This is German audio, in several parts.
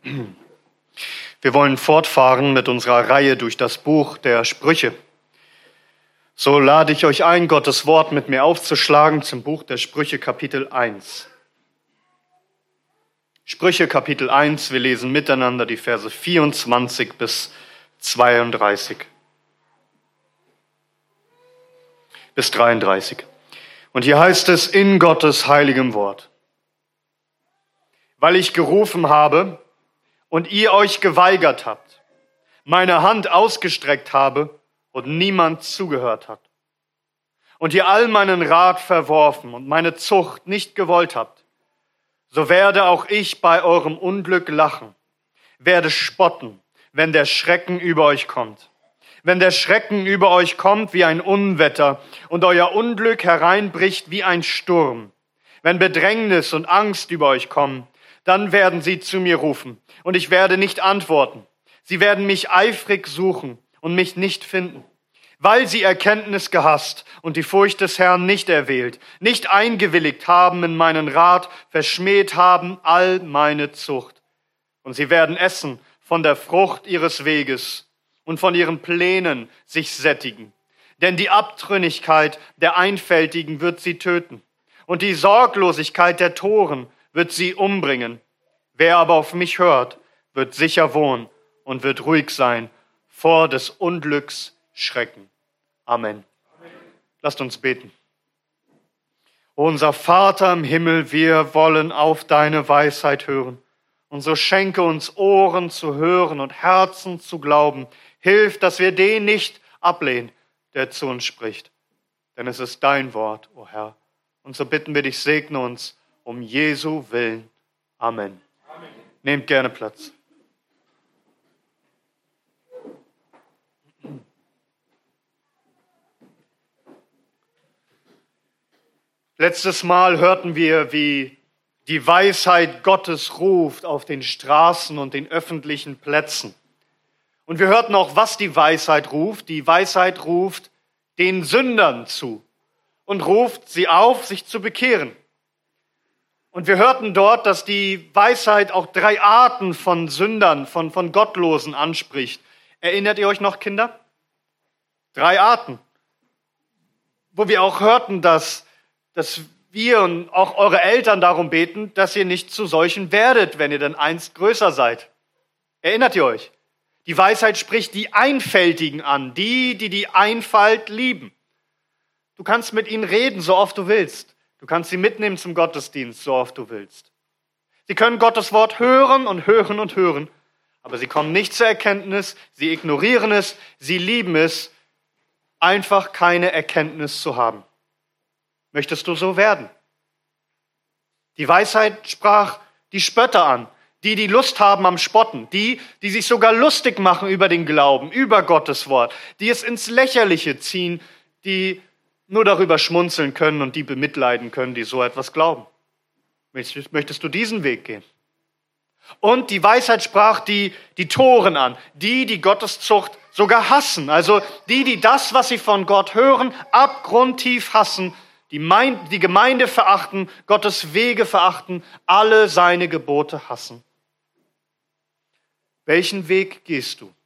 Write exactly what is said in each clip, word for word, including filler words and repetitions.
Wir wollen fortfahren mit unserer Reihe durch das Buch der Sprüche. So lade ich euch ein, Gottes Wort mit mir aufzuschlagen zum Buch der Sprüche, Kapitel eins. Sprüche, Kapitel eins, wir lesen miteinander die Verse vierundzwanzig bis zweiunddreißig. Bis dreiunddreißig. Und hier heißt es in Gottes heiligem Wort: Weil ich gerufen habe und ihr euch geweigert habt, meine Hand ausgestreckt habe und niemand zugehört hat, und ihr all meinen Rat verworfen und meine Zucht nicht gewollt habt, so werde auch ich bei eurem Unglück lachen, werde spotten, wenn der Schrecken über euch kommt. Wenn der Schrecken über euch kommt wie ein Unwetter und euer Unglück hereinbricht wie ein Sturm, wenn Bedrängnis und Angst über euch kommen, dann werden sie zu mir rufen und ich werde nicht antworten. Sie werden mich eifrig suchen und mich nicht finden, weil sie Erkenntnis gehasst und die Furcht des Herrn nicht erwählt, nicht eingewilligt haben in meinen Rat, verschmäht haben all meine Zucht. Und sie werden essen von der Frucht ihres Weges und von ihren Plänen sich sättigen. Denn die Abtrünnigkeit der Einfältigen wird sie töten und die Sorglosigkeit der Toren wird sie umbringen. Wer aber auf mich hört, wird sicher wohnen und wird ruhig sein vor des Unglücks Schrecken. Amen. Amen. Lasst uns beten. Unser Vater im Himmel, wir wollen auf deine Weisheit hören. Und so schenke uns Ohren zu hören und Herzen zu glauben. Hilf, dass wir den nicht ablehnen, der zu uns spricht. Denn es ist dein Wort, o Herr. Und so bitten wir dich, segne uns um Jesu Willen. Amen. Amen. Nehmt gerne Platz. Letztes Mal hörten wir, wie die Weisheit Gottes ruft auf den Straßen und den öffentlichen Plätzen. Und wir hörten auch, was die Weisheit ruft. Die Weisheit ruft den Sündern zu und ruft sie auf, sich zu bekehren. Und wir hörten dort, dass die Weisheit auch drei Arten von Sündern, von, von Gottlosen anspricht. Erinnert ihr euch noch, Kinder? Drei Arten. Wo wir auch hörten, dass, dass wir und auch eure Eltern darum beten, dass ihr nicht zu solchen werdet, wenn ihr dann einst größer seid. Erinnert ihr euch? Die Weisheit spricht die Einfältigen an, die, die die Einfalt lieben. Du kannst mit ihnen reden, so oft du willst. Du kannst sie mitnehmen zum Gottesdienst, so oft du willst. Sie können Gottes Wort hören und hören und hören, aber sie kommen nicht zur Erkenntnis, sie ignorieren es, sie lieben es, einfach keine Erkenntnis zu haben. Möchtest du so werden? Die Weisheit sprach die Spötter an, die, die Lust haben am Spotten, die, die sich sogar lustig machen über den Glauben, über Gottes Wort, die es ins Lächerliche ziehen, die nur darüber schmunzeln können und die bemitleiden können, die so etwas glauben. Möchtest du diesen Weg gehen? Und die Weisheit sprach die, die Toren an, die, die Gottes Zucht sogar hassen, also die, die das, was sie von Gott hören, abgrundtief hassen, die, mein, die Gemeinde verachten, Gottes Wege verachten, alle seine Gebote hassen. Welchen Weg gehst du?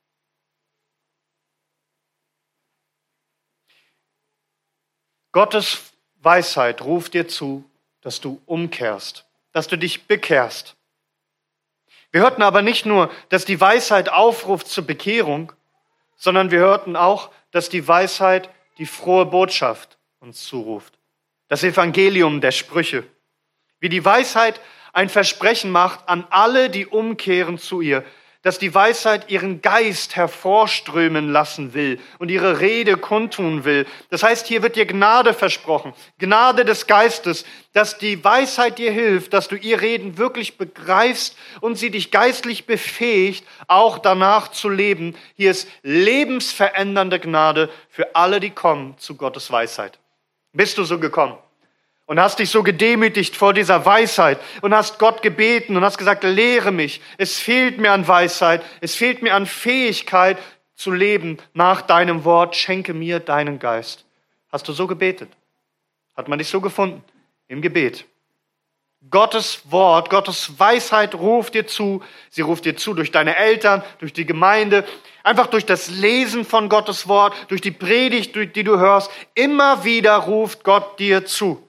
Gottes Weisheit ruft dir zu, dass du umkehrst, dass du dich bekehrst. Wir hörten aber nicht nur, dass die Weisheit aufruft zur Bekehrung, sondern wir hörten auch, dass die Weisheit die frohe Botschaft uns zuruft. Das Evangelium der Sprüche. Wie die Weisheit ein Versprechen macht an alle, die umkehren zu ihr, dass die Weisheit ihren Geist hervorströmen lassen will und ihre Rede kundtun will. Das heißt, hier wird dir Gnade versprochen, Gnade des Geistes, dass die Weisheit dir hilft, dass du ihr Reden wirklich begreifst und sie dich geistlich befähigt, auch danach zu leben. Hier ist lebensverändernde Gnade für alle, die kommen zu Gottes Weisheit. Bist du so gekommen? Und hast dich so gedemütigt vor dieser Weisheit und hast Gott gebeten und hast gesagt, lehre mich. Es fehlt mir an Weisheit, es fehlt mir an Fähigkeit zu leben nach deinem Wort. Schenke mir deinen Geist. Hast du so gebetet? Hat man dich so gefunden? Im Gebet. Gottes Wort, Gottes Weisheit ruft dir zu. Sie ruft dir zu durch deine Eltern, durch die Gemeinde, einfach durch das Lesen von Gottes Wort, durch die Predigt, durch die du hörst. Immer wieder ruft Gott dir zu.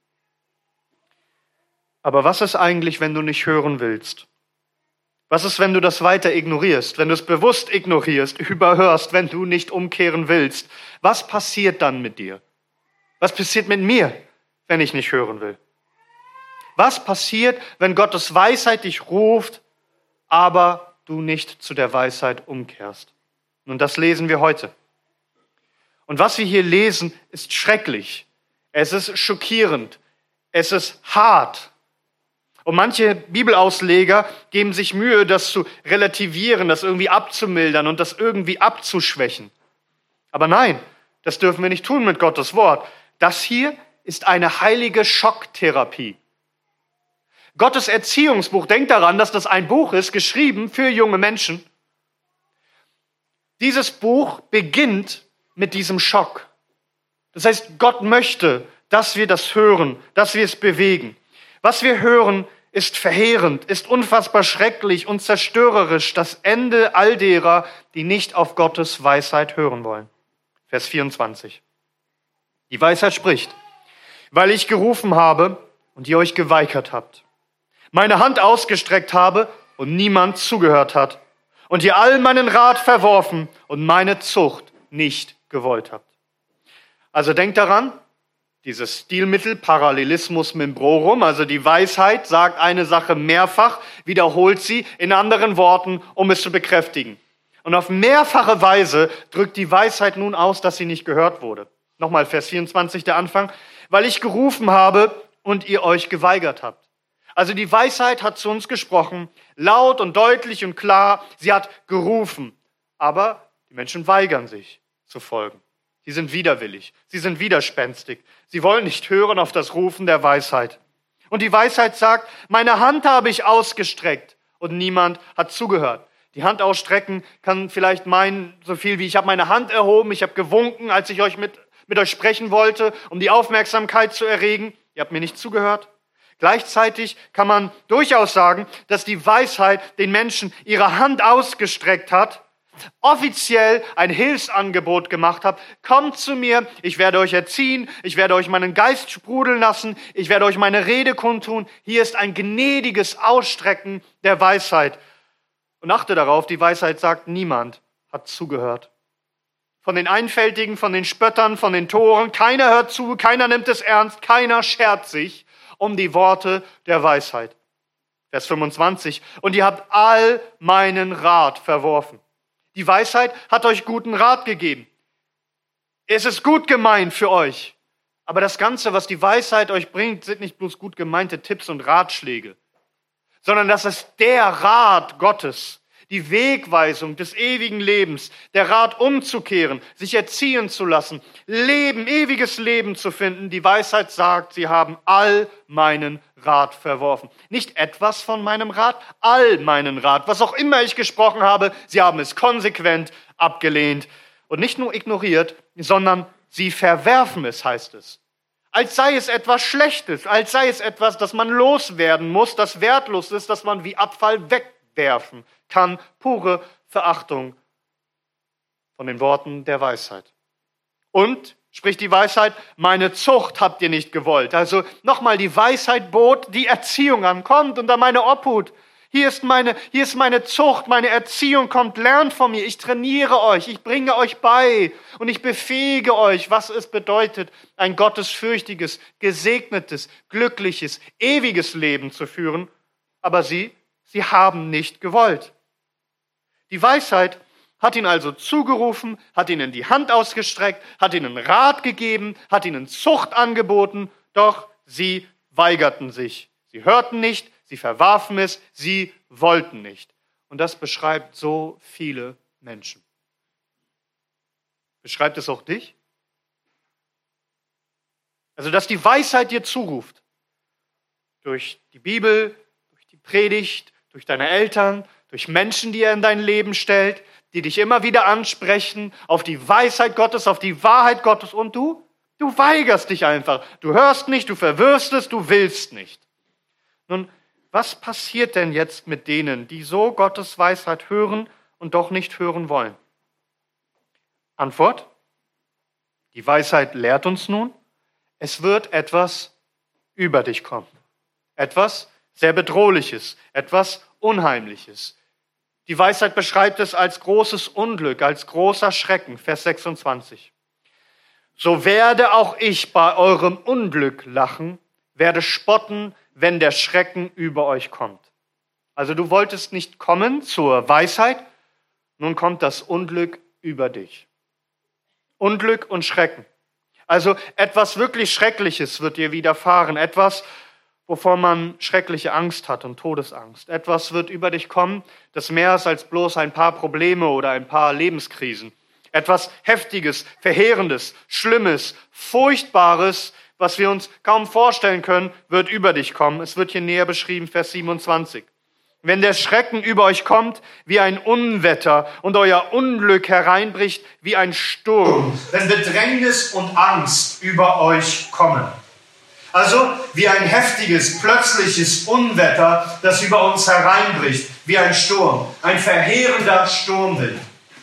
Aber was ist eigentlich, wenn du nicht hören willst? Was ist, wenn du das weiter ignorierst, wenn du es bewusst ignorierst, überhörst, wenn du nicht umkehren willst? Was passiert dann mit dir? Was passiert mit mir, wenn ich nicht hören will? Was passiert, wenn Gottes Weisheit dich ruft, aber du nicht zu der Weisheit umkehrst? Und das lesen wir heute. Und was wir hier lesen, ist schrecklich. Es ist schockierend. Es ist hart. Und manche Bibelausleger geben sich Mühe, das zu relativieren, das irgendwie abzumildern und das irgendwie abzuschwächen. Aber nein, das dürfen wir nicht tun mit Gottes Wort. Das hier ist eine heilige Schocktherapie. Gottes Erziehungsbuch, denkt daran, dass das ein Buch ist, geschrieben für junge Menschen. Dieses Buch beginnt mit diesem Schock. Das heißt, Gott möchte, dass wir das hören, dass wir es bewegen. Was wir hören, ist verheerend, ist unfassbar schrecklich und zerstörerisch, das Ende all derer, die nicht auf Gottes Weisheit hören wollen. Vers vierundzwanzig. Die Weisheit spricht, weil ich gerufen habe und ihr euch geweigert habt, meine Hand ausgestreckt habe und niemand zugehört hat und ihr all meinen Rat verworfen und meine Zucht nicht gewollt habt. Also denkt daran, dieses Stilmittel, Parallelismus membrorum, also die Weisheit sagt eine Sache mehrfach, wiederholt sie in anderen Worten, um es zu bekräftigen. Und auf mehrfache Weise drückt die Weisheit nun aus, dass sie nicht gehört wurde. Nochmal Vers vierundzwanzig, der Anfang. Weil ich gerufen habe und ihr euch geweigert habt. Also die Weisheit hat zu uns gesprochen, laut und deutlich und klar. Sie hat gerufen, aber die Menschen weigern sich zu folgen. Sie sind widerwillig, sie sind widerspenstig. Sie wollen nicht hören auf das Rufen der Weisheit. Und die Weisheit sagt, meine Hand habe ich ausgestreckt und niemand hat zugehört. Die Hand ausstrecken kann vielleicht meinen, so viel wie ich habe meine Hand erhoben, ich habe gewunken, als ich euch mit, mit euch sprechen wollte, um die Aufmerksamkeit zu erregen. Ihr habt mir nicht zugehört. Gleichzeitig kann man durchaus sagen, dass die Weisheit den Menschen ihre Hand ausgestreckt hat, offiziell ein Hilfsangebot gemacht hat. Kommt zu mir, ich werde euch erziehen, ich werde euch meinen Geist sprudeln lassen, ich werde euch meine Rede kundtun. Hier ist ein gnädiges Ausstrecken der Weisheit. Und achte darauf, die Weisheit sagt, niemand hat zugehört. Von den Einfältigen, von den Spöttern, von den Toren, keiner hört zu, keiner nimmt es ernst, keiner schert sich um die Worte der Weisheit. Vers fünfundzwanzig. Und ihr habt all meinen Rat verworfen. Die Weisheit hat euch guten Rat gegeben. Es ist gut gemeint für euch. Aber das Ganze, was die Weisheit euch bringt, sind nicht bloß gut gemeinte Tipps und Ratschläge, sondern das ist der Rat Gottes, die Wegweisung des ewigen Lebens, der Rat umzukehren, sich erziehen zu lassen, Leben, ewiges Leben zu finden. Die Weisheit sagt, sie haben all meinen Rat verworfen. Nicht etwas von meinem Rat, all meinen Rat. Was auch immer ich gesprochen habe, sie haben es konsequent abgelehnt und nicht nur ignoriert, sondern sie verwerfen es, heißt es. Als sei es etwas Schlechtes, als sei es etwas, das man loswerden muss, das wertlos ist, das man wie Abfall wegwerfen kann. Pure Verachtung von den Worten der Weisheit. Und, spricht die Weisheit, meine Zucht habt ihr nicht gewollt. Also nochmal, die Weisheit bot die Erziehung an. Kommt unter meine Obhut. Hier ist meine, hier ist meine Zucht, meine Erziehung. Kommt, lernt von mir. Ich trainiere euch, ich bringe euch bei und ich befähige euch, was es bedeutet, ein gottesfürchtiges, gesegnetes, glückliches, ewiges Leben zu führen. Aber sie, sie haben nicht gewollt. Die Weisheit hat ihn also zugerufen, hat ihnen die Hand ausgestreckt, hat ihnen Rat gegeben, hat ihnen Zucht angeboten, doch sie weigerten sich. Sie hörten nicht, sie verwarfen es, sie wollten nicht. Und das beschreibt so viele Menschen. Beschreibt es auch dich? Also, dass die Weisheit dir zuruft, durch die Bibel, durch die Predigt, durch deine Eltern, durch Menschen, die er in dein Leben stellt, die dich immer wieder ansprechen auf die Weisheit Gottes, auf die Wahrheit Gottes und du, du weigerst dich einfach. Du hörst nicht, du verwirfst es, du willst nicht. Nun, was passiert denn jetzt mit denen, die so Gottes Weisheit hören und doch nicht hören wollen? Antwort: Die Weisheit lehrt uns nun, es wird etwas über dich kommen. Etwas sehr Bedrohliches, etwas Unheimliches. Die Weisheit beschreibt es als großes Unglück, als großer Schrecken. Vers sechsundzwanzig. So werde auch ich bei eurem Unglück lachen, werde spotten, wenn der Schrecken über euch kommt. Also du wolltest nicht kommen zur Weisheit, nun kommt das Unglück über dich. Unglück und Schrecken. Also etwas wirklich Schreckliches wird dir widerfahren, etwas, wovor man schreckliche Angst hat und Todesangst. Etwas wird über dich kommen, das mehr ist als bloß ein paar Probleme oder ein paar Lebenskrisen. Etwas Heftiges, Verheerendes, Schlimmes, Furchtbares, was wir uns kaum vorstellen können, wird über dich kommen. Es wird hier näher beschrieben, Vers siebenundzwanzig. Wenn der Schrecken über euch kommt wie ein Unwetter und euer Unglück hereinbricht wie ein Sturm. Wenn Bedrängnis und Angst über euch kommen. Also wie ein heftiges, plötzliches Unwetter, das über uns hereinbricht, wie ein Sturm, ein verheerender Sturmwind.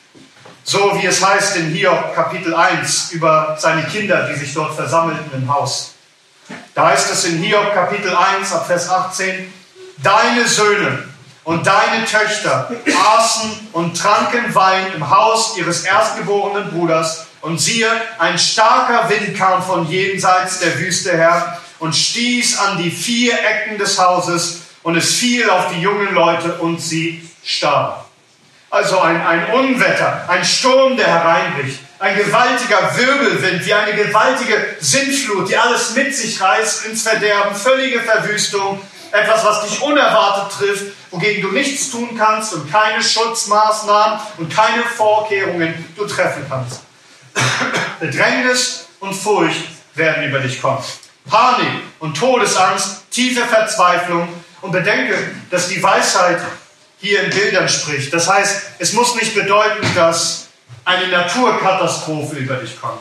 So wie es heißt in Hiob Kapitel eins über seine Kinder, die sich dort versammelten im Haus. Da heißt es in Hiob Kapitel eins ab Vers achtzehn, deine Söhne und deine Töchter aßen und tranken Wein im Haus ihres erstgeborenen Bruders. Und siehe, ein starker Wind kam von jenseits der Wüste her und stieß an die vier Ecken des Hauses und es fiel auf die jungen Leute und sie starben. Also ein, ein Unwetter, ein Sturm, der hereinbricht, ein gewaltiger Wirbelwind, wie eine gewaltige Sintflut, die alles mit sich reißt ins Verderben, völlige Verwüstung, etwas, was dich unerwartet trifft, wogegen du nichts tun kannst und keine Schutzmaßnahmen und keine Vorkehrungen du treffen kannst. Bedrängnis und Furcht werden über dich kommen. Panik und Todesangst, tiefe Verzweiflung. Und bedenke, dass die Weisheit hier in Bildern spricht. Das heißt, es muss nicht bedeuten, dass eine Naturkatastrophe über dich kommt.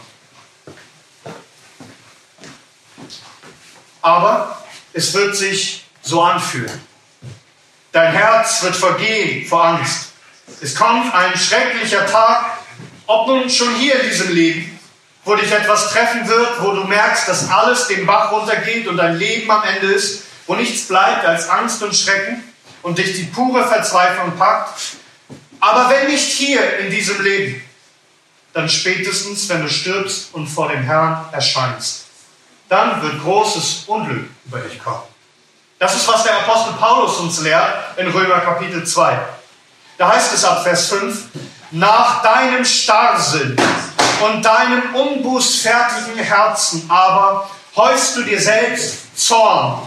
Aber es wird sich so anfühlen. Dein Herz wird vergehen vor Angst. Es kommt ein schrecklicher Tag, ob nun schon hier in diesem Leben, wo dich etwas treffen wird, wo du merkst, dass alles den Bach runtergeht und dein Leben am Ende ist, wo nichts bleibt als Angst und Schrecken und dich die pure Verzweiflung packt. Aber wenn nicht hier in diesem Leben, dann spätestens, wenn du stirbst und vor dem Herrn erscheinst. Dann wird großes Unglück über dich kommen. Das ist, was der Apostel Paulus uns lehrt in Römer Kapitel zwei. Da heißt es ab Vers fünf, nach deinem Starrsinn und deinem unbußfertigen Herzen aber häufst du dir selbst Zorn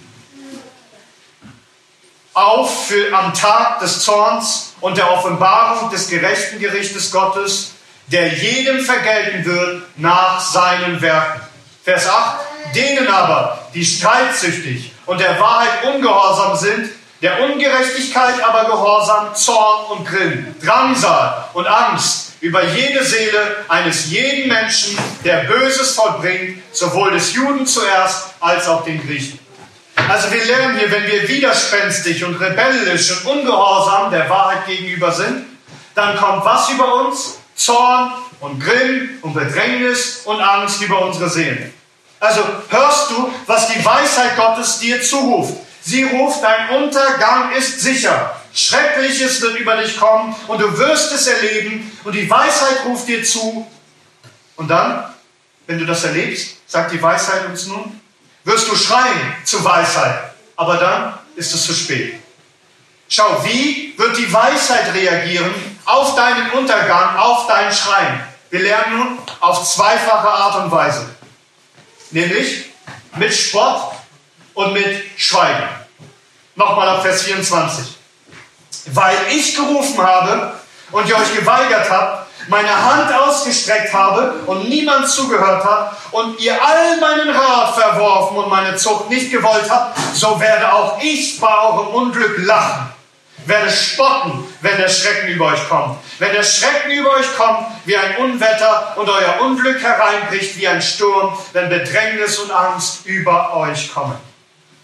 auf für am Tag des Zorns und der Offenbarung des gerechten Gerichtes Gottes, der jedem vergelten wird nach seinen Werken. Vers acht, denen aber, die streitsüchtig und der Wahrheit ungehorsam sind, der Ungerechtigkeit aber gehorsam, Zorn und Grimm, Drangsal und Angst über jede Seele eines jeden Menschen, der Böses vollbringt, sowohl des Juden zuerst als auch den Griechen. Also wir lernen hier, wenn wir widerspenstig und rebellisch und ungehorsam der Wahrheit gegenüber sind, dann kommt was über uns? Zorn und Grimm und Bedrängnis und Angst über unsere Seelen. Also hörst du, was die Weisheit Gottes dir zuruft. Sie ruft, dein Untergang ist sicher. Schreckliches wird über dich kommen und du wirst es erleben. Und die Weisheit ruft dir zu. Und dann, wenn du das erlebst, sagt die Weisheit uns nun, wirst du schreien zu Weisheit. Aber dann ist es zu spät. Schau, wie wird die Weisheit reagieren auf deinen Untergang, auf dein Schreien? Wir lernen nun auf zweifache Art und Weise. Nämlich mit Spott und mit Schweigen. Nochmal ab Vers vierundzwanzig. Weil ich gerufen habe und ihr euch geweigert habt, meine Hand ausgestreckt habe und niemand zugehört hat und ihr all meinen Rat verworfen und meine Zucht nicht gewollt habt, so werde auch ich bei eurem Unglück lachen. Werde spotten, wenn der Schrecken über euch kommt. Wenn der Schrecken über euch kommt, wie ein Unwetter und euer Unglück hereinbricht wie ein Sturm, wenn Bedrängnis und Angst über euch kommen.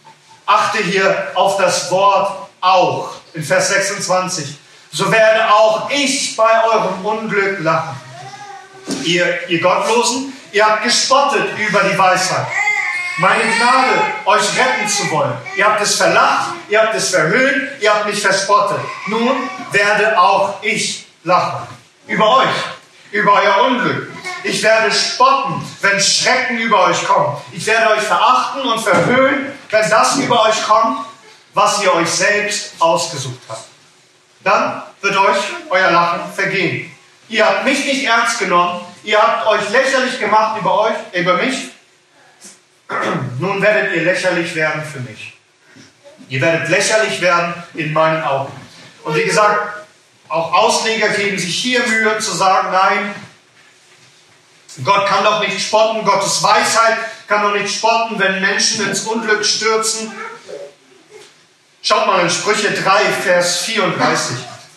Achte hier auf das Wort auch in Vers sechsundzwanzig. So werde auch ich bei eurem Unglück lachen. Ihr, ihr Gottlosen, ihr habt gespottet über die Weisheit. Meine Gnade, euch retten zu wollen. Ihr habt es verlacht, ihr habt es verhöhnt, ihr habt mich verspottet. Nun werde auch ich lachen. Über euch, über euer Unglück. Ich werde spotten, wenn Schrecken über euch kommt. Ich werde euch verachten und verhöhnen, wenn das über euch kommt, was ihr euch selbst ausgesucht habt. Dann wird euch euer Lachen vergehen. Ihr habt mich nicht ernst genommen, ihr habt euch lächerlich gemacht über euch, über mich. Nun werdet ihr lächerlich werden für mich. Ihr werdet lächerlich werden in meinen Augen. Und wie gesagt, auch Ausleger geben sich hier Mühe zu sagen, nein, Gott kann doch nicht spotten, Gottes Weisheit kann doch nicht spotten, wenn Menschen ins Unglück stürzen. Schaut mal in Sprüche drei, Vers vierunddreißig.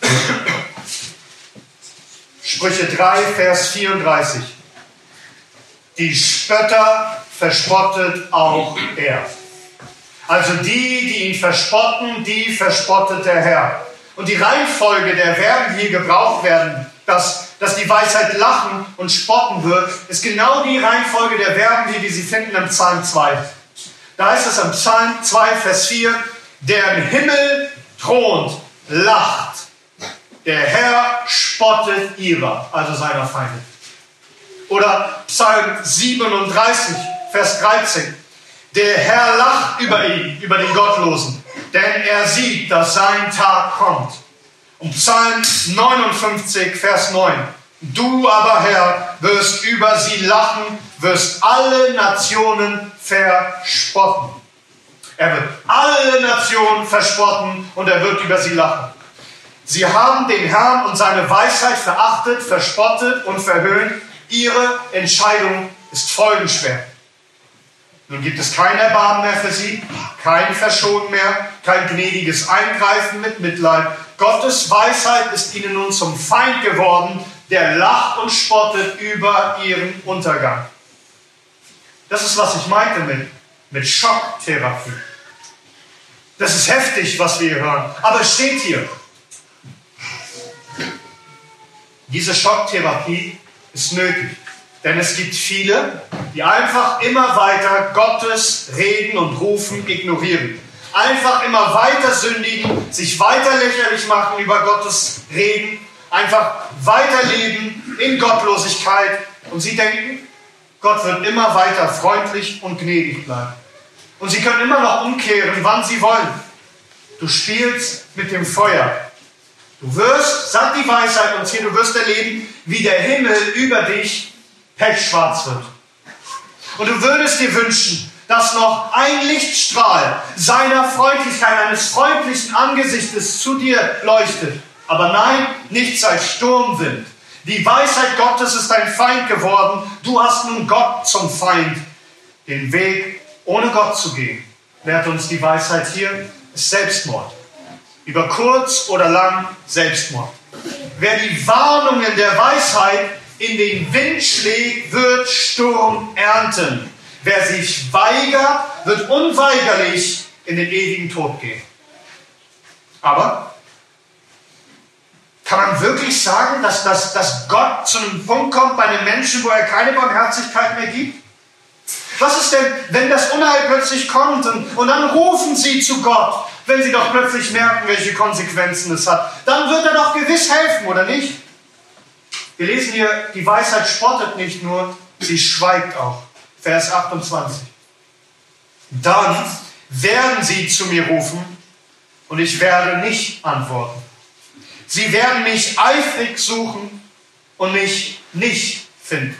Sprüche drei, Vers vierunddreißig. Die Spötter verspottet auch er. Also die, die ihn verspotten, die verspottet der Herr. Und die Reihenfolge der Verben, die hier gebraucht werden, dass, dass die Weisheit lachen und spotten wird, ist genau die Reihenfolge der Verben, die wir sie finden im Psalm zwei. Da heißt es im Psalm zwei, Vers vier, der im Himmel thront, lacht. Der Herr spottet ihrer, also seiner Feinde. Oder Psalm siebenunddreißig, Vers dreizehn. Der Herr lacht über ihn, über den Gottlosen, denn er sieht, dass sein Tag kommt. Und Psalm neunundfünfzig, Vers neun. Du aber, Herr, wirst über sie lachen, wirst alle Nationen verspotten. Er wird alle Nationen verspotten und er wird über sie lachen. Sie haben den Herrn und seine Weisheit verachtet, verspottet und verhöhnt. Ihre Entscheidung ist folgenschwer. Nun gibt es kein Erbarmen mehr für sie, kein Verschonen mehr, kein gnädiges Eingreifen mit Mitleid. Gottes Weisheit ist ihnen nun zum Feind geworden, der lacht und spottet über ihren Untergang. Das ist, was ich meinte mit, mit Schocktherapie. Das ist heftig, was wir hier hören, aber es steht hier. Diese Schocktherapie ist nötig. Denn es gibt viele, die einfach immer weiter Gottes Reden und Rufen ignorieren. Einfach immer weiter sündigen, sich weiter lächerlich machen über Gottes Reden, einfach weiterleben in Gottlosigkeit. Und sie denken, Gott wird immer weiter freundlich und gnädig bleiben. Und sie können immer noch umkehren, wann sie wollen. Du spielst mit dem Feuer. Du wirst, sagt die Weisheit uns hier, du wirst erleben, wie der Himmel über dich pechschwarz wird. Und du würdest dir wünschen, dass noch ein Lichtstrahl seiner Freundlichkeit, eines freundlichen Angesichtes zu dir leuchtet. Aber nein, nichts als Sturmwind. Die Weisheit Gottes ist dein Feind geworden. Du hast nun Gott zum Feind. Den Weg, ohne Gott zu gehen, lehrt uns die Weisheit hier, ist Selbstmord. Über kurz oder lang Selbstmord. Wer die Warnungen der Weisheit in den Wind schlägt, wird Sturm ernten. Wer sich weigert, wird unweigerlich in den ewigen Tod gehen. Aber kann man wirklich sagen, dass, dass, dass Gott zu einem Punkt kommt bei den Menschen, wo er keine Barmherzigkeit mehr gibt? Was ist denn, wenn das Unheil plötzlich kommt und, und dann rufen sie zu Gott, wenn sie doch plötzlich merken, welche Konsequenzen es hat? Dann wird er doch gewiss helfen, oder nicht? Wir lesen hier, die Weisheit spottet nicht nur, sie schweigt auch. Vers achtundzwanzig. Dann werden sie zu mir rufen und ich werde nicht antworten. Sie werden mich eifrig suchen und mich nicht finden.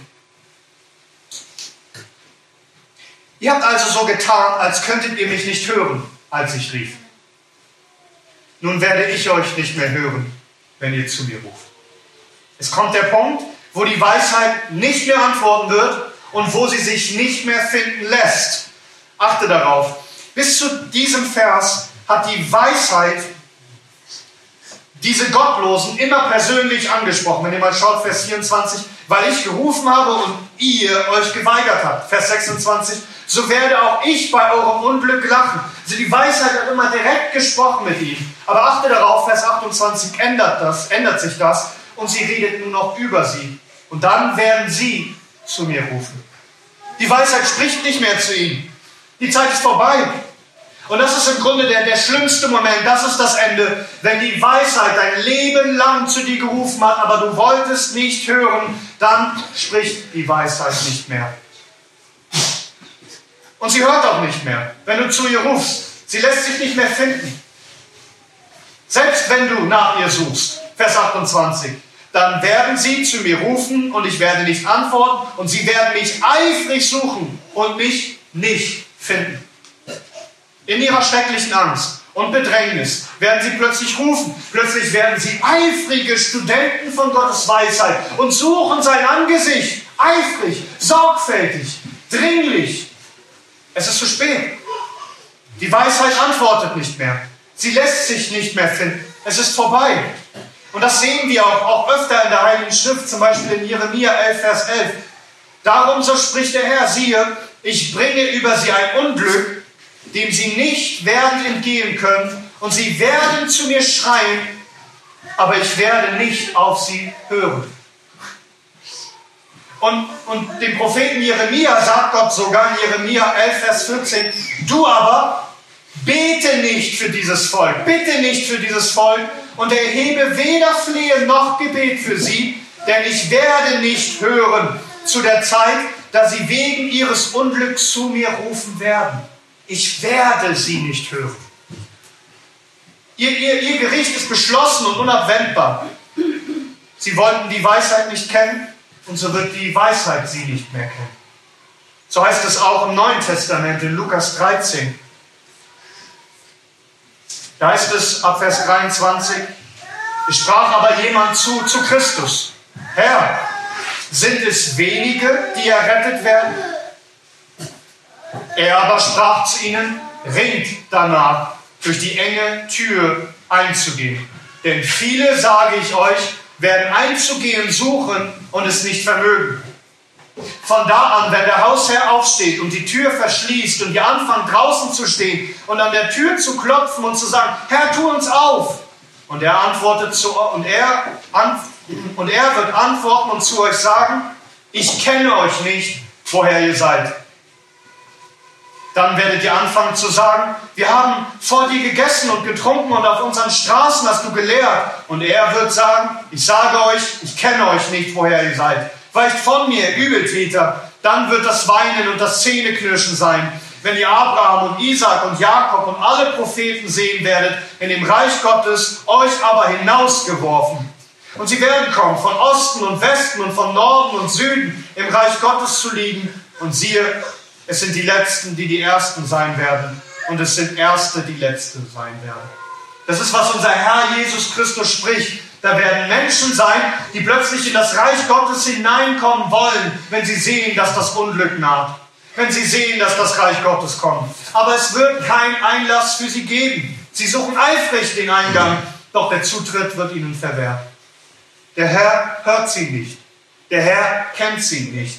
Ihr habt also so getan, als könntet ihr mich nicht hören, als ich rief. Nun werde ich euch nicht mehr hören, wenn ihr zu mir ruft. Es kommt der Punkt, wo die Weisheit nicht mehr antworten wird und wo sie sich nicht mehr finden lässt. Achte darauf. Bis zu diesem Vers hat die Weisheit diese Gottlosen immer persönlich angesprochen. Wenn ihr mal schaut, Vers vierundzwanzig, weil ich gerufen habe und ihr euch geweigert habt. Vers sechsundzwanzig, so werde auch ich bei eurem Unglück lachen. Also die Weisheit hat immer direkt gesprochen mit ihm. Aber achte darauf, Vers achtundzwanzig ändert das, ändert sich das und sie redet nur noch über sie. Und dann werden sie zu mir rufen. Die Weisheit spricht nicht mehr zu ihnen. Die Zeit ist vorbei. Und das ist im Grunde der, der schlimmste Moment, das ist das Ende, wenn die Weisheit dein Leben lang zu dir gerufen hat, aber du wolltest nicht hören, dann spricht die Weisheit nicht mehr. Und sie hört auch nicht mehr, wenn du zu ihr rufst. Sie lässt sich nicht mehr finden. Selbst wenn du nach ihr suchst, Vers achtundzwanzig, dann werden sie zu mir rufen und ich werde nicht antworten und sie werden mich eifrig suchen und mich nicht finden. In ihrer schrecklichen Angst und Bedrängnis werden sie plötzlich rufen. Plötzlich werden sie eifrige Studenten von Gottes Weisheit und suchen sein Angesicht. Eifrig, sorgfältig, dringlich. Es ist zu spät. Die Weisheit antwortet nicht mehr. Sie lässt sich nicht mehr finden. Es ist vorbei. Und das sehen wir auch, auch öfter in der Heiligen Schrift, zum Beispiel in Jeremia elf, Vers elf. Darum, so spricht der Herr, siehe, ich bringe über sie ein Unglück, dem sie nicht werden entgehen können, und sie werden zu mir schreien, aber ich werde nicht auf sie hören. Und, und dem Propheten Jeremia sagt Gott sogar in Jeremia elf, Vers vierzehn, du aber bete nicht für dieses Volk, bitte nicht für dieses Volk und erhebe weder Flehen noch Gebet für sie, denn ich werde nicht hören zu der Zeit, da sie wegen ihres Unglücks zu mir rufen werden. Ich werde sie nicht hören. Ihr, ihr, ihr Gericht ist beschlossen und unabwendbar. Sie wollten die Weisheit nicht kennen und so wird die Weisheit sie nicht mehr kennen. So heißt es auch im Neuen Testament in Lukas dreizehn. Da heißt es ab Vers dreiundzwanzig, es sprach aber jemand zu, zu Christus, Herr, sind es wenige, die errettet werden? Er aber sprach zu ihnen, ringt danach, durch die enge Tür einzugehen. Denn viele, sage ich euch, werden einzugehen suchen und es nicht vermögen. Von da an, wenn der Hausherr aufsteht und die Tür verschließt und ihr anfangt draußen zu stehen und an der Tür zu klopfen und zu sagen, Herr, tu uns auf. Und er antwortet zu, und er, und er wird antworten und zu euch sagen, ich kenne euch nicht, woher ihr seid. Dann werdet ihr anfangen zu sagen, wir haben vor dir gegessen und getrunken und auf unseren Straßen hast du gelehrt. Und er wird sagen, ich sage euch, ich kenne euch nicht, woher ihr seid. Weicht von mir, Übeltäter. Dann wird das Weinen und das Zähneknirschen sein, wenn ihr Abraham und Isaak und Jakob und alle Propheten sehen werdet, in dem Reich Gottes, euch aber hinausgeworfen. Und sie werden kommen, von Osten und Westen und von Norden und Süden, im Reich Gottes zu liegen. Und siehe, es sind die Letzten, die die Ersten sein werden. Und es sind Erste, die Letzte sein werden. Das ist, was unser Herr Jesus Christus spricht. Da werden Menschen sein, die plötzlich in das Reich Gottes hineinkommen wollen, wenn sie sehen, dass das Unglück naht. Wenn sie sehen, dass das Reich Gottes kommt. Aber es wird keinen Einlass für sie geben. Sie suchen eifrig den Eingang, doch der Zutritt wird ihnen verwehrt. Der Herr hört sie nicht. Der Herr kennt sie nicht.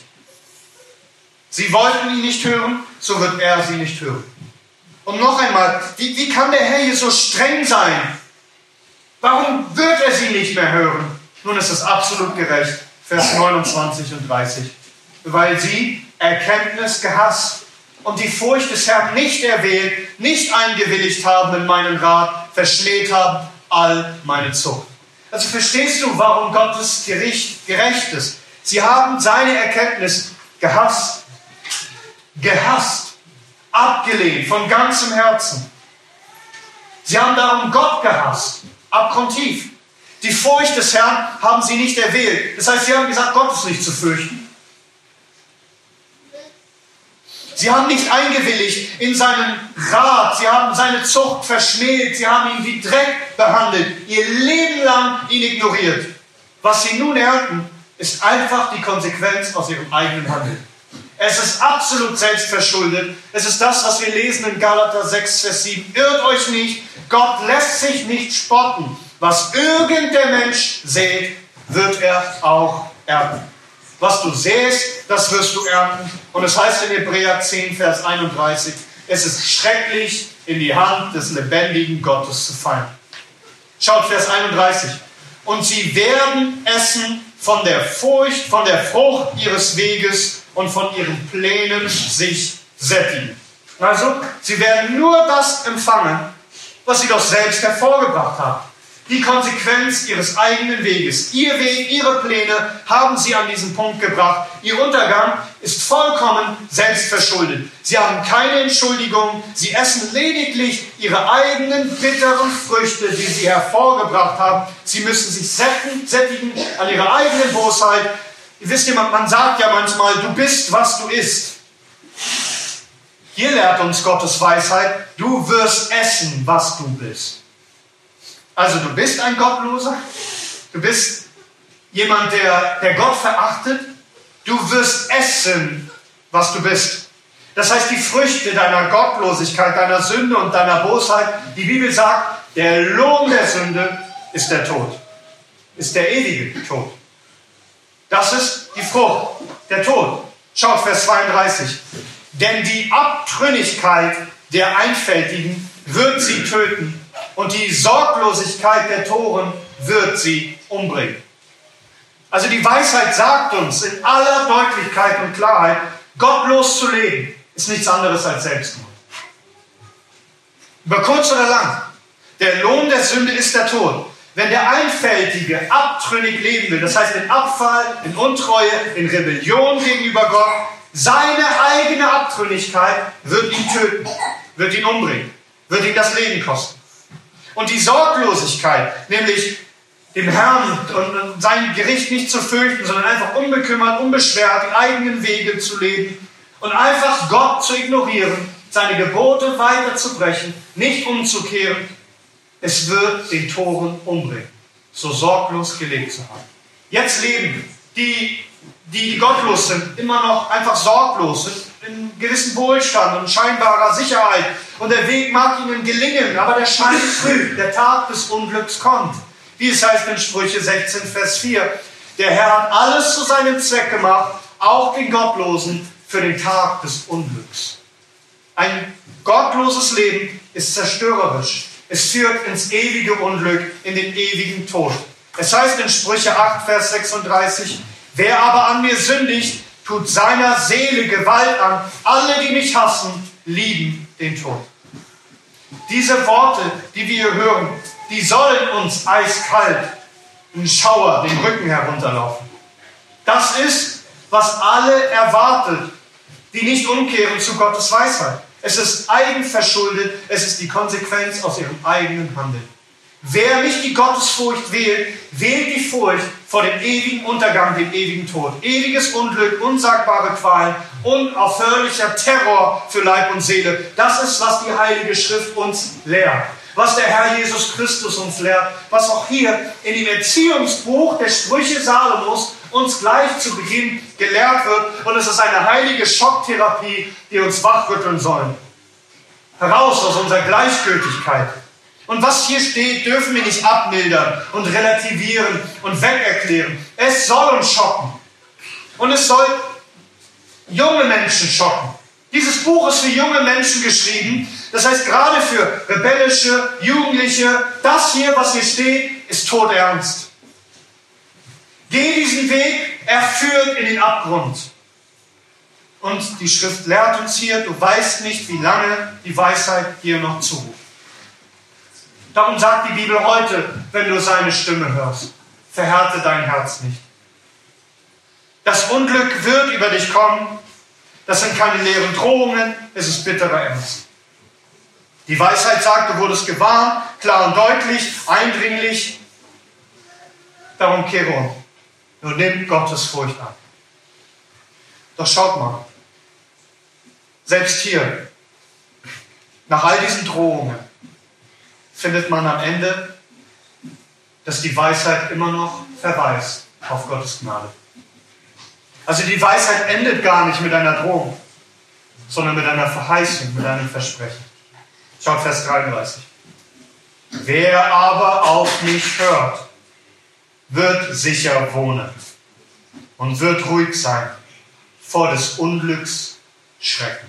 Sie wollten ihn nicht hören, so wird er sie nicht hören. Und noch einmal, wie, wie kann der Herr hier so streng sein? Warum wird er sie nicht mehr hören? Nun ist es absolut gerecht. Vers neunundzwanzig und dreißig. Weil sie Erkenntnis gehasst und die Furcht des Herrn nicht erwählt, nicht eingewilligt haben in meinen Rat, verschmäht haben all meine Zucht. Also verstehst du, warum Gottes Gericht gerecht ist? Sie haben seine Erkenntnis gehasst. Gehasst, abgelehnt, von ganzem Herzen. Sie haben darum Gott gehasst, abgrundtief. Die Furcht des Herrn haben sie nicht erwählt. Das heißt, sie haben gesagt, Gott ist nicht zu fürchten. Sie haben nicht eingewilligt in seinen Rat. Sie haben seine Zucht verschmäht. Sie haben ihn wie Dreck behandelt. Ihr Leben lang ihn ignoriert. Was sie nun ernten, ist einfach die Konsequenz aus ihrem eigenen Handeln. Es ist absolut selbstverschuldet. Es ist das, was wir lesen in Galater sechs, Vers sieben. Irrt euch nicht, Gott lässt sich nicht spotten. Was irgend der Mensch sät, wird er auch ernten. Was du säst, das wirst du ernten. Und es heißt in Hebräer zehn, Vers einunddreißig, es ist schrecklich, in die Hand des lebendigen Gottes zu fallen. Schaut Vers einunddreißig. Und sie werden essen von der Furcht, von der Frucht ihres Weges und von ihren Plänen sich sättigen. Also, sie werden nur das empfangen, was sie doch selbst hervorgebracht haben. Die Konsequenz ihres eigenen Weges. Ihr Weg, ihre Pläne haben sie an diesen Punkt gebracht. Ihr Untergang ist vollkommen selbstverschuldet. Sie haben keine Entschuldigung. Sie essen lediglich ihre eigenen bitteren Früchte, die sie hervorgebracht haben. Sie müssen sich sättigen an ihrer eigenen Bosheit. Ihr wisst ja, man sagt ja manchmal, du bist, was du isst. Hier lehrt uns Gottes Weisheit, du wirst essen, was du bist. Also du bist ein Gottloser, du bist jemand, der, der Gott verachtet, du wirst essen, was du bist. Das heißt, die Früchte deiner Gottlosigkeit, deiner Sünde und deiner Bosheit, die Bibel sagt, der Lohn der Sünde ist der Tod, ist der ewige Tod. Das ist die Frucht, der Tod. Schaut Vers zweiunddreißig. Denn die Abtrünnigkeit der Einfältigen wird sie töten und die Sorglosigkeit der Toren wird sie umbringen. Also die Weisheit sagt uns in aller Deutlichkeit und Klarheit, gottlos zu leben ist nichts anderes als Selbstmord. Über kurz oder lang, der Lohn der Sünde ist der Tod. Wenn der Einfältige abtrünnig leben will, das heißt in Abfall, in Untreue, in Rebellion gegenüber Gott, seine eigene Abtrünnigkeit wird ihn töten, wird ihn umbringen, wird ihm das Leben kosten. Und die Sorglosigkeit, nämlich dem Herrn und sein Gericht nicht zu fürchten, sondern einfach unbekümmert, unbeschwert, die eigenen Wege zu leben und einfach Gott zu ignorieren, seine Gebote weiterzubrechen, nicht umzukehren, es wird den Toren umbringen, so sorglos gelebt zu haben. Jetzt leben die, die gottlos sind, immer noch einfach sorglos, in gewissem Wohlstand und scheinbarer Sicherheit. Und der Weg mag ihnen gelingen, aber der Schein trügt, der Tag des Unglücks kommt. Wie es heißt in Sprüche sechzehn, Vers vier. Der Herr hat alles zu seinem Zweck gemacht, auch den Gottlosen für den Tag des Unglücks. Ein gottloses Leben ist zerstörerisch. Es führt ins ewige Unglück, in den ewigen Tod. Es heißt in Sprüche acht, Vers sechsunddreißig, wer aber an mir sündigt, tut seiner Seele Gewalt an. Alle, die mich hassen, lieben den Tod. Diese Worte, die wir hier hören, die sollen uns eiskalt im Schauer den Rücken herunterlaufen. Das ist, was alle erwartet, die nicht umkehren zu Gottes Weisheit. Es ist eigenverschuldet, es ist die Konsequenz aus ihrem eigenen Handeln. Wer nicht die Gottesfurcht wählt, wählt die Furcht vor dem ewigen Untergang, dem ewigen Tod. Ewiges Unglück, unsagbare Qualen, unaufhörlicher Terror für Leib und Seele. Das ist, was die Heilige Schrift uns lehrt. Was der Herr Jesus Christus uns lehrt. Was auch hier in dem Erziehungsbuch der Sprüche Salomos uns gleich zu Beginn gelehrt wird. Und es ist eine heilige Schocktherapie, die uns wachrütteln soll. Heraus aus unserer Gleichgültigkeit. Und was hier steht, dürfen wir nicht abmildern und relativieren und wegerklären. Es soll uns schocken. Und es soll junge Menschen schocken. Dieses Buch ist für junge Menschen geschrieben. Das heißt, gerade für rebellische, Jugendliche, das hier, was hier steht, ist todernst. Geh diesen Weg, er führt in den Abgrund. Und die Schrift lehrt uns hier, du weißt nicht, wie lange die Weisheit dir noch zuruft. Darum sagt die Bibel heute, wenn du seine Stimme hörst, verhärte dein Herz nicht. Das Unglück wird über dich kommen. Das sind keine leeren Drohungen, es ist bitterer Ernst. Die Weisheit sagt, du wurdest gewarnt, klar und deutlich, eindringlich. Darum kehre um. Nur nimm Gottes Furcht an. Doch schaut mal, selbst hier, nach all diesen Drohungen, findet man am Ende, dass die Weisheit immer noch verweist auf Gottes Gnade. Also die Weisheit endet gar nicht mit einer Drohung, sondern mit einer Verheißung, mit einem Versprechen. Schaut Vers dreiunddreißig. Wer aber auf mich hört, wird sicher wohnen. und wird ruhig sein vor des Unglücks Schrecken.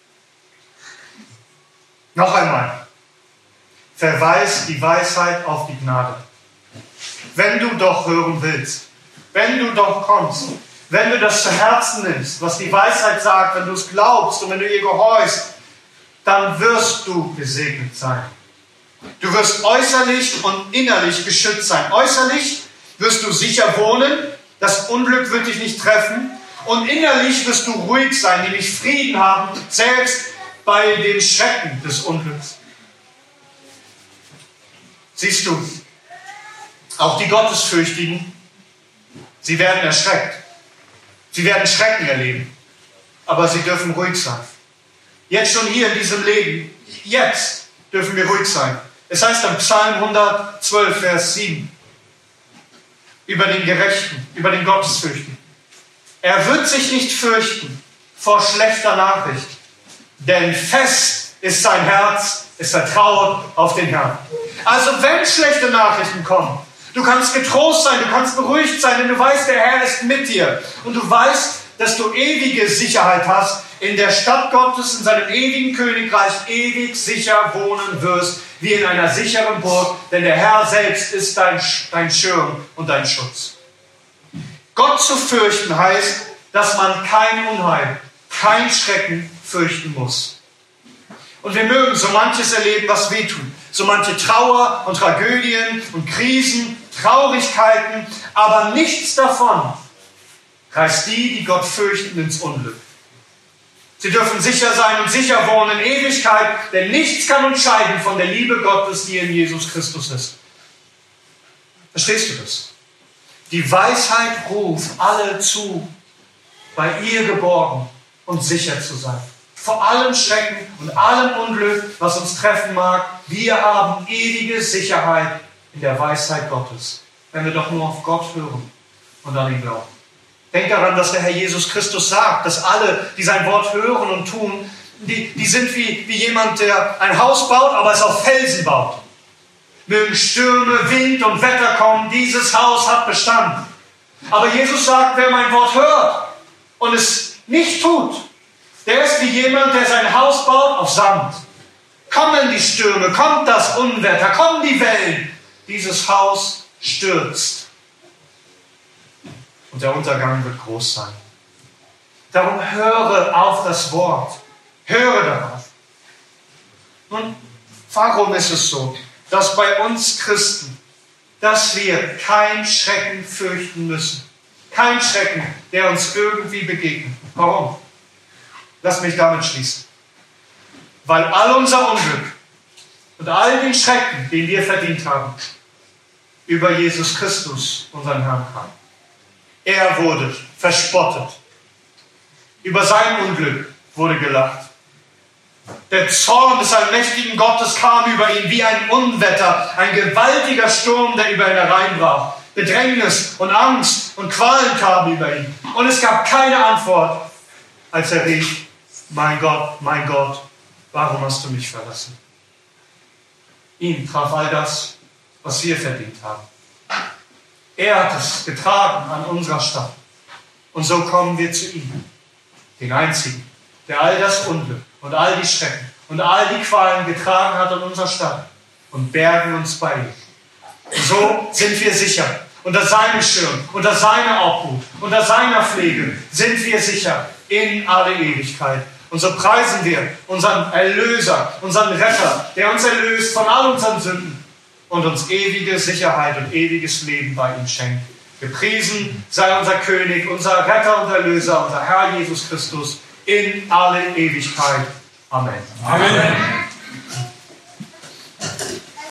Noch einmal. Verweis die Weisheit auf die Gnade. Wenn du doch hören willst, wenn du doch kommst, wenn du das zu Herzen nimmst, was die Weisheit sagt, wenn du es glaubst und wenn du ihr gehorchst, dann wirst du gesegnet sein. Du wirst äußerlich und innerlich geschützt sein. Äußerlich wirst du sicher wohnen, das Unglück wird dich nicht treffen, und innerlich wirst du ruhig sein, nämlich Frieden haben, selbst bei den Schrecken des Unglücks. Siehst du, auch die Gottesfürchtigen, sie werden erschreckt. Sie werden Schrecken erleben, aber sie dürfen ruhig sein. Jetzt schon hier in diesem Leben, jetzt dürfen wir ruhig sein. Es heißt im Psalm hundertzwölf, Vers sieben, über den Gerechten, über den Gottesfürchtigen. Er wird sich nicht fürchten vor schlechter Nachricht, denn fest ist sein Herz, es vertraut auf den Herrn. Also wenn schlechte Nachrichten kommen, du kannst getrost sein, du kannst beruhigt sein, denn du weißt, der Herr ist mit dir. Und du weißt, dass du ewige Sicherheit hast, in der Stadt Gottes, in seinem ewigen Königreich, ewig sicher wohnen wirst, wie in einer sicheren Burg, denn der Herr selbst ist dein, dein Schirm und dein Schutz. Gott zu fürchten heißt, dass man kein Unheil, kein Schrecken fürchten muss. Und wir mögen so manches erleben, was wehtut. So manche Trauer und Tragödien und Krisen, Traurigkeiten, aber nichts davon reißt die, die Gott fürchten, ins Unglück. Sie dürfen sicher sein und sicher wohnen in Ewigkeit, denn nichts kann uns scheiden von der Liebe Gottes, die in Jesus Christus ist. Verstehst du das? Die Weisheit ruft alle zu, bei ihr geborgen und sicher zu sein. Vor allem Schrecken und allem Unglück, was uns treffen mag, wir haben ewige Sicherheit in der Weisheit Gottes, wenn wir doch nur auf Gott hören und an ihn glauben. Denk daran, dass der Herr Jesus Christus sagt, dass alle, die sein Wort hören und tun, die, die sind wie, wie jemand, der ein Haus baut, aber es auf Felsen baut. Mögen Stürme, Wind und Wetter kommen, dieses Haus hat Bestand. Aber Jesus sagt, wer mein Wort hört und es nicht tut, der ist wie jemand, der sein Haus baut auf Sand. Kommen die Stürme, kommt das Unwetter, kommen die Wellen. Dieses Haus stürzt. Und der Untergang wird groß sein. Darum höre auf das Wort. Höre darauf. Nun, warum ist es so, dass bei uns Christen, dass wir kein Schrecken fürchten müssen? Kein Schrecken, der uns irgendwie begegnet. Warum? Lass mich damit schließen. Weil all unser Unglück und all den Schrecken, den wir verdient haben, über Jesus Christus, unseren Herrn, kam. Er wurde verspottet. Über sein Unglück wurde gelacht. Der Zorn des allmächtigen Gottes kam über ihn wie ein Unwetter, ein gewaltiger Sturm, der über ihn hereinbrach. Bedrängnis und Angst und Qualen kamen über ihn. Und es gab keine Antwort, als er rief, mein Gott, mein Gott, warum hast du mich verlassen? Ihn traf all das, was wir verdient haben. Er hat es getragen an unserer Stadt. Und so kommen wir zu ihm, den Einzigen, der all das Unglück und all die Schrecken und all die Qualen getragen hat an unserer Stadt und bergen uns bei ihm. Und so sind wir sicher. Unter seinem Schirm, unter seiner Obhut, unter seiner Pflege sind wir sicher in alle Ewigkeit. Und so preisen wir unseren Erlöser, unseren Retter, der uns erlöst von all unseren Sünden und uns ewige Sicherheit und ewiges Leben bei ihm schenkt. Gepriesen sei unser König, unser Retter und Erlöser, unser Herr Jesus Christus in alle Ewigkeit. Amen. Amen.